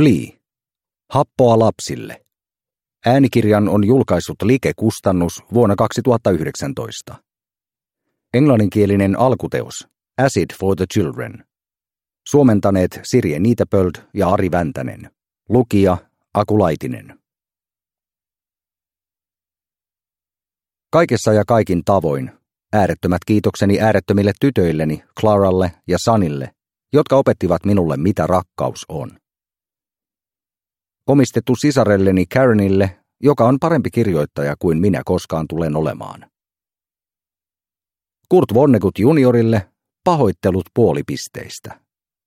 Flea. Happoa lapsille. Äänikirjan on julkaissut Like Kustannus vuonna 2019. Englanninkielinen alkuteos Acid for the Children. Suomentaneet Sirje Niitapöld ja Ari Väntänen. Lukija Aku Laitinen. Kaikessa ja kaikin tavoin äärettömät kiitokseni äärettömille tytöilleni Claralle ja Sunille, jotka opettivat minulle, mitä rakkaus on. Omistettu sisarelleni Karenille, joka on parempi kirjoittaja kuin minä koskaan tulen olemaan. Kurt Vonnegut juniorille pahoittelut puolipisteistä.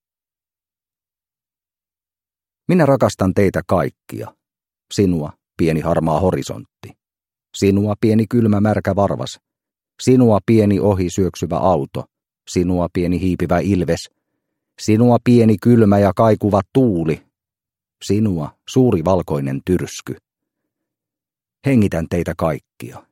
Minä rakastan teitä kaikkia. Sinua, pieni harmaa horisontti. Sinua, pieni kylmä märkä varvas. Sinua, pieni ohi syöksyvä auto. Sinua, pieni hiipivä ilves. Sinua, pieni kylmä ja kaikuva tuuli. Sinua, suuri valkoinen tyrsky. Hengitän teitä kaikkia.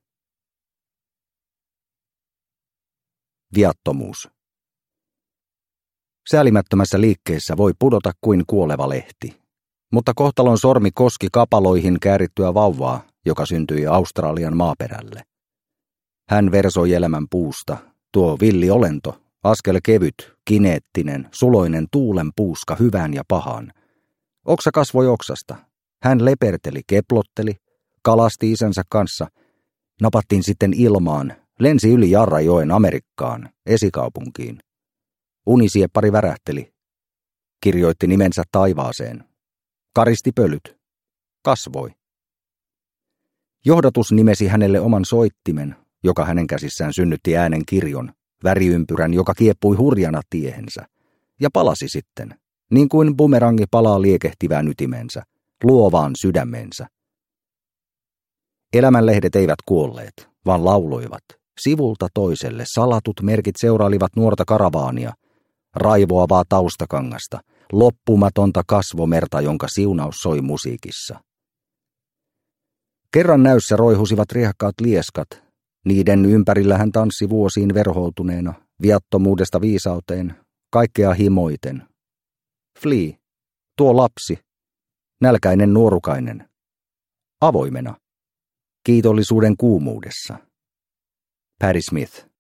Viattomuus. Säälimättömässä liikkeessä voi pudota kuin kuoleva lehti, mutta kohtalon sormi koski kapaloihin käärittyä vauvaa, joka syntyi Australian maaperälle. Hän versoi elämän puusta, tuo villi olento, askel kevyt, kineettinen, suloinen tuulen puuska hyvään ja pahaan. Oksa kasvoi oksasta. Hän leperteli, keplotteli, kalasti isänsä kanssa. Napattiin sitten ilmaan, lensi yli Jarrajoen Amerikkaan, esikaupunkiin. Unisieppari värähteli. Kirjoitti nimensä taivaaseen. Karisti pölyt. Kasvoi. Johdatus nimesi hänelle oman soittimen, joka hänen käsissään synnytti äänen kirjon, väriympyrän, joka kieppui hurjana tiehensä, ja palasi sitten, niin kuin bumerangi palaa liekehtivään ytimensä, luovaan sydämensä. Elämänlehdet eivät kuolleet, vaan lauloivat. Sivulta toiselle salatut merkit seurailivat nuorta karavaania, raivoavaa taustakangasta, loppumatonta kasvomerta, jonka siunaus soi musiikissa. Kerran näyssä roihusivat riehakkaat lieskat, niiden ympärillä hän tanssi vuosiin verhoutuneena, viattomuudesta viisauteen, kaikkea himoiten. Flea, tuo lapsi, nälkäinen nuorukainen, avoimena, kiitollisuuden kuumuudessa. Patti Smith.